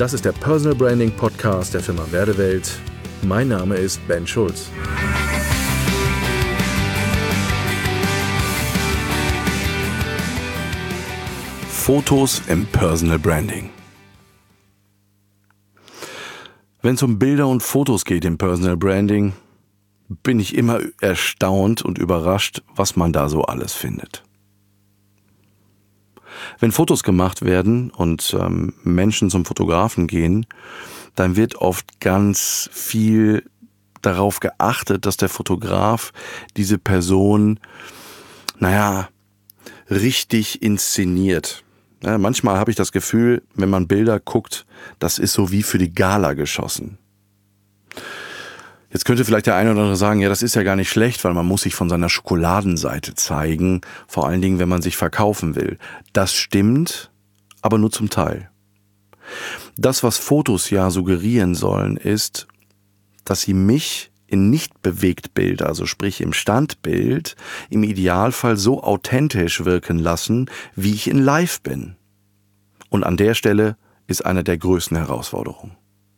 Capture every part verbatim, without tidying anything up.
Das ist der Personal Branding Podcast der Firma Werdewelt. Mein Name ist Ben Schulz. Fotos im Personal Branding. Wenn es um Bilder und Fotos geht im Personal Branding, bin ich immer erstaunt und überrascht, was man da so alles findet. Wenn Fotos gemacht werden und ähm, Menschen zum Fotografen gehen, dann wird oft ganz viel darauf geachtet, dass der Fotograf diese Person, naja, richtig inszeniert. Ja, manchmal habe ich das Gefühl, wenn man Bilder guckt, das ist so wie für die Gala geschossen. Jetzt könnte vielleicht der eine oder andere sagen, ja, das ist ja gar nicht schlecht, weil man muss sich von seiner Schokoladenseite zeigen, vor allen Dingen, wenn man sich verkaufen will. Das stimmt, aber nur zum Teil. Das, was Fotos ja suggerieren sollen, ist, dass sie mich in Nicht-Bewegt-Bild, also sprich im Standbild, im Idealfall so authentisch wirken lassen, wie ich in Live bin. Und an der Stelle ist eine der größten Herausforderungen.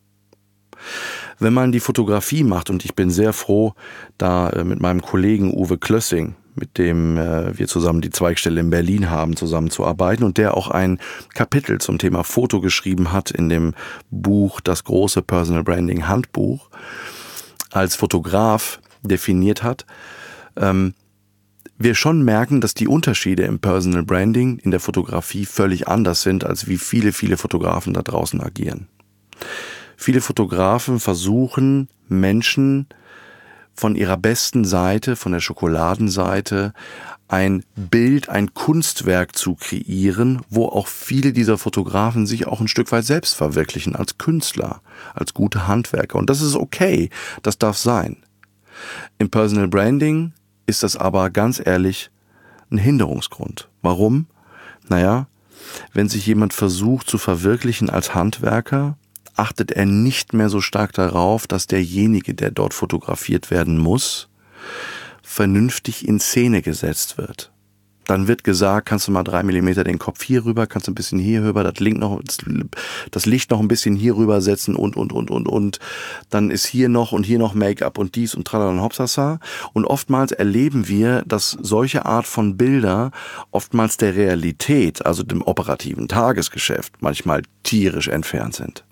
Wenn man die Fotografie macht, und ich bin sehr froh, da äh, mit meinem Kollegen Uwe Klössing, mit dem äh, wir zusammen die Zweigstelle in Berlin haben, zusammenzuarbeiten und der auch ein Kapitel zum Thema Foto geschrieben hat in dem Buch Das große Personal Branding Handbuch, als Fotograf definiert hat, ähm, wir schon merken, dass die Unterschiede im Personal Branding in der Fotografie völlig anders sind, als wie viele, viele Fotografen da draußen agieren. Viele Fotografen versuchen, Menschen von ihrer besten Seite, von der Schokoladenseite, ein Bild, ein Kunstwerk zu kreieren, wo auch viele dieser Fotografen sich auch ein Stück weit selbst verwirklichen als Künstler, als gute Handwerker. Und das ist okay, das darf sein. Im Personal Branding ist das aber ganz ehrlich ein Hinderungsgrund. Warum? Naja, wenn sich jemand versucht zu verwirklichen als Handwerker, achtet er nicht mehr so stark darauf, dass derjenige, der dort fotografiert werden muss, vernünftig in Szene gesetzt wird. Dann wird gesagt, kannst du mal drei Millimeter den Kopf hier rüber, kannst du ein bisschen hier rüber, das, Link noch, das Licht noch ein bisschen hier rüber setzen und, und, und, und, und. Dann ist hier noch und hier noch Make-up und dies und tralala und hopsasa. Und oftmals erleben wir, dass solche Art von Bilder oftmals der Realität, also dem operativen Tagesgeschäft, manchmal tierisch entfernt sind.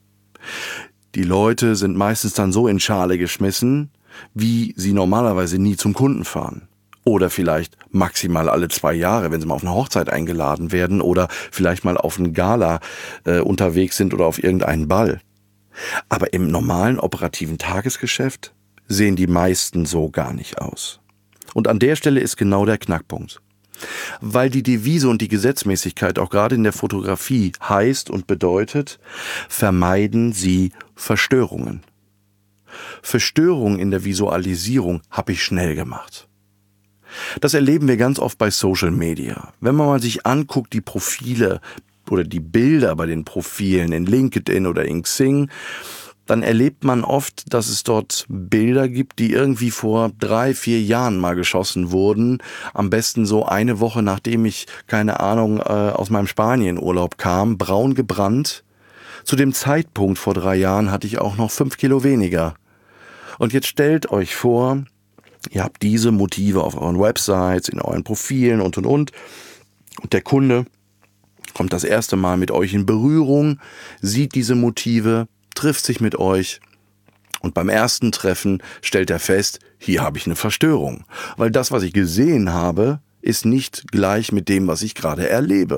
Die Leute sind meistens dann so in Schale geschmissen, wie sie normalerweise nie zum Kunden fahren. Oder vielleicht maximal alle zwei Jahre, wenn sie mal auf eine Hochzeit eingeladen werden oder vielleicht mal auf eine Gala äh, unterwegs sind oder auf irgendeinen Ball. Aber im normalen operativen Tagesgeschäft sehen die meisten so gar nicht aus. Und an der Stelle ist genau der Knackpunkt. Weil die Devise und die Gesetzmäßigkeit auch gerade in der Fotografie heißt und bedeutet, vermeiden Sie Verstörungen. Verstörungen in der Visualisierung habe ich schnell gemacht. Das erleben wir ganz oft bei Social Media. Wenn man mal sich anguckt, die Profile oder die Bilder bei den Profilen in LinkedIn oder in Xing, dann erlebt man oft, dass es dort Bilder gibt, die irgendwie vor drei, vier Jahren mal geschossen wurden. Am besten so eine Woche, nachdem ich, keine Ahnung, aus meinem Spanienurlaub kam, braun gebrannt. Zu dem Zeitpunkt vor drei Jahren hatte ich auch noch fünf Kilo weniger. Und jetzt stellt euch vor, ihr habt diese Motive auf euren Websites, in euren Profilen und und und. Und der Kunde kommt das erste Mal mit euch in Berührung, sieht diese Motive, trifft sich mit euch und beim ersten Treffen stellt er fest, hier habe ich eine Verstörung. Weil das, was ich gesehen habe, ist nicht gleich mit dem, was ich gerade erlebe.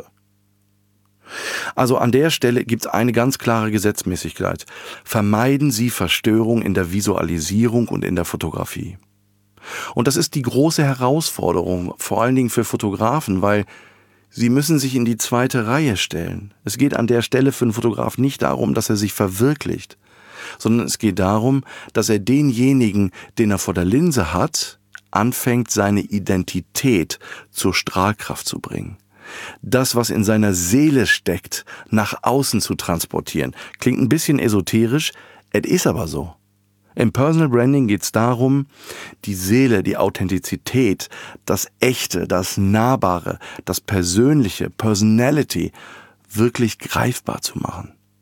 Also an der Stelle gibt es eine ganz klare Gesetzmäßigkeit. Vermeiden Sie Verstörung in der Visualisierung und in der Fotografie. Und das ist die große Herausforderung, vor allen Dingen für Fotografen, weil sie müssen sich in die zweite Reihe stellen. Es geht an der Stelle für einen Fotograf nicht darum, dass er sich verwirklicht, sondern es geht darum, dass er denjenigen, den er vor der Linse hat, anfängt, seine Identität zur Strahlkraft zu bringen. Das, was in seiner Seele steckt, nach außen zu transportieren. Klingt ein bisschen esoterisch, es ist aber so. Im Personal Branding geht es darum, die Seele, die Authentizität, das Echte, das Nahbare, das Persönliche, Personality wirklich greifbar zu machen.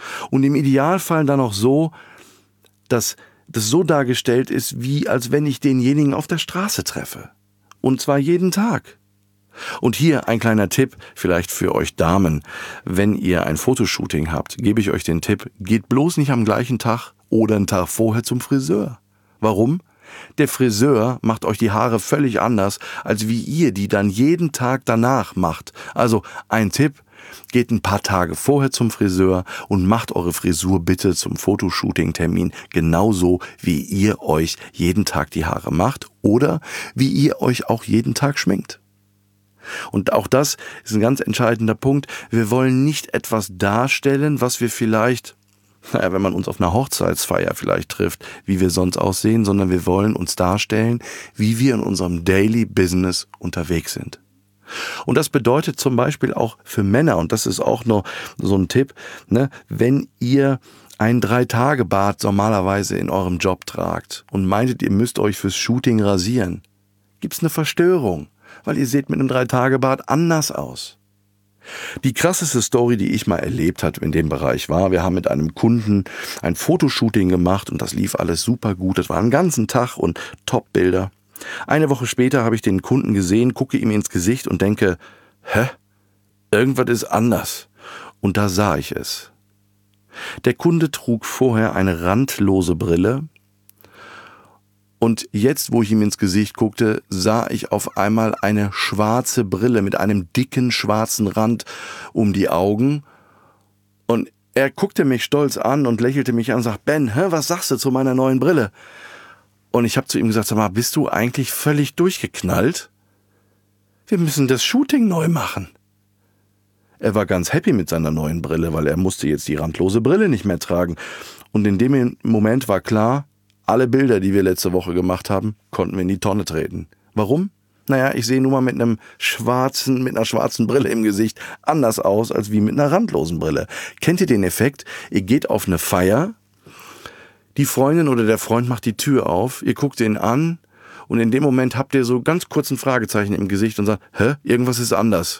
Und im Idealfall dann auch so, dass das so dargestellt ist, wie als wenn ich denjenigen auf der Straße treffe. Und zwar jeden Tag. Und hier ein kleiner Tipp, vielleicht für euch Damen. Wenn ihr ein Fotoshooting habt, gebe ich euch den Tipp, geht bloß nicht am gleichen Tag oder einen Tag vorher zum Friseur. Warum? Der Friseur macht euch die Haare völlig anders, als wie ihr die dann jeden Tag danach macht. Also ein Tipp, geht ein paar Tage vorher zum Friseur und macht eure Frisur bitte zum Fotoshooting-Termin genauso, wie ihr euch jeden Tag die Haare macht oder wie ihr euch auch jeden Tag schminkt. Und auch das ist ein ganz entscheidender Punkt. Wir wollen nicht etwas darstellen, was wir vielleicht, naja, wenn man uns auf einer Hochzeitsfeier vielleicht trifft, wie wir sonst aussehen, sondern wir wollen uns darstellen, wie wir in unserem Daily Business unterwegs sind. Und das bedeutet zum Beispiel auch für Männer, und das ist auch noch so ein Tipp, ne, wenn ihr ein Drei-Tage-Bart normalerweise in eurem Job tragt und meintet, ihr müsst euch fürs Shooting rasieren, gibt's eine Verstörung, weil ihr seht mit einem Drei-Tage-Bart anders aus. Die krasseste Story, die ich mal erlebt habe in dem Bereich war, wir haben mit einem Kunden ein Fotoshooting gemacht und das lief alles super gut. Das war einen ganzen Tag und Top-Bilder. Eine Woche später habe ich den Kunden gesehen, gucke ihm ins Gesicht und denke, hä? Irgendwas ist anders. Und da sah ich es. Der Kunde trug vorher eine randlose Brille und jetzt, wo ich ihm ins Gesicht guckte, sah ich auf einmal eine schwarze Brille mit einem dicken schwarzen Rand um die Augen und er guckte mich stolz an und lächelte mich an und sagt, Ben, hä, was sagst du zu meiner neuen Brille? Und ich habe zu ihm gesagt, sag mal, bist du eigentlich völlig durchgeknallt? Wir müssen das Shooting neu machen. Er war ganz happy mit seiner neuen Brille, weil er musste jetzt die randlose Brille nicht mehr tragen. Und in dem Moment war klar, alle Bilder, die wir letzte Woche gemacht haben, konnten wir in die Tonne treten. Warum? Naja, ich sehe nun mal mit einem schwarzen, mit einer schwarzen Brille im Gesicht anders aus, als wie mit einer randlosen Brille. Kennt ihr den Effekt? Ihr geht auf eine Feier, die Freundin oder der Freund macht die Tür auf, ihr guckt ihn an und in dem Moment habt ihr so ganz kurz ein Fragezeichen im Gesicht und sagt, hä, irgendwas ist anders.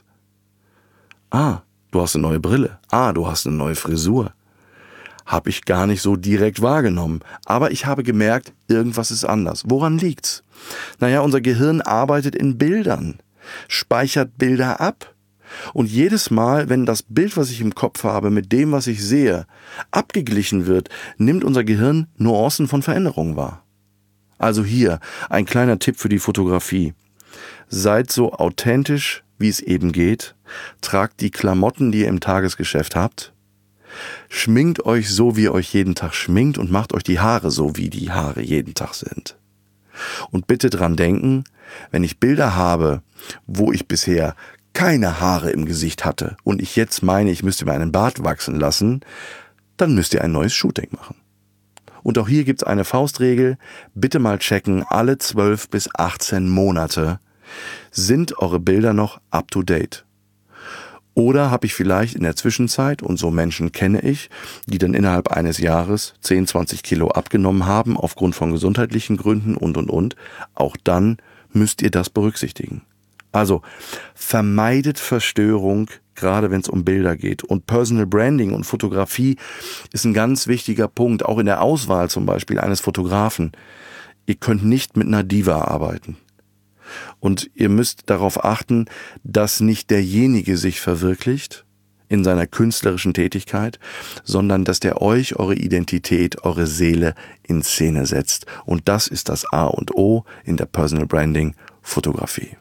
Ah, du hast eine neue Brille. Ah, du hast eine neue Frisur. Habe ich gar nicht so direkt wahrgenommen. Aber ich habe gemerkt, irgendwas ist anders. Woran liegt's? Naja, unser Gehirn arbeitet in Bildern, speichert Bilder ab. Und jedes Mal, wenn das Bild, was ich im Kopf habe, mit dem, was ich sehe, abgeglichen wird, nimmt unser Gehirn Nuancen von Veränderungen wahr. Also hier ein kleiner Tipp für die Fotografie. Seid so authentisch, wie es eben geht. Tragt die Klamotten, die ihr im Tagesgeschäft habt. Schminkt euch so, wie ihr euch jeden Tag schminkt und macht euch die Haare so, wie die Haare jeden Tag sind. Und bitte dran denken, wenn ich Bilder habe, wo ich bisher keine Haare im Gesicht hatte und ich jetzt meine, ich müsste mir einen Bart wachsen lassen, dann müsst ihr ein neues Shooting machen. Und auch hier gibt's eine Faustregel, bitte mal checken, alle zwölf bis achtzehn Monate sind eure Bilder noch up to date. Oder habe ich vielleicht in der Zwischenzeit, und so Menschen kenne ich, die dann innerhalb eines Jahres zehn, zwanzig Kilo abgenommen haben, aufgrund von gesundheitlichen Gründen und, und, und, auch dann müsst ihr das berücksichtigen. Also vermeidet Verstörung, gerade wenn es um Bilder geht. Und Personal Branding und Fotografie ist ein ganz wichtiger Punkt, auch in der Auswahl zum Beispiel eines Fotografen. Ihr könnt nicht mit einer Diva arbeiten. Und ihr müsst darauf achten, dass nicht derjenige sich verwirklicht in seiner künstlerischen Tätigkeit, sondern dass der euch eure Identität, eure Seele in Szene setzt. Und das ist das A und O in der Personal Branding Fotografie.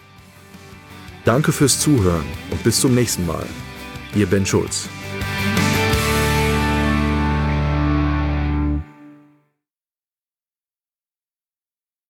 Danke fürs Zuhören und bis zum nächsten Mal. Ihr Ben Schulz.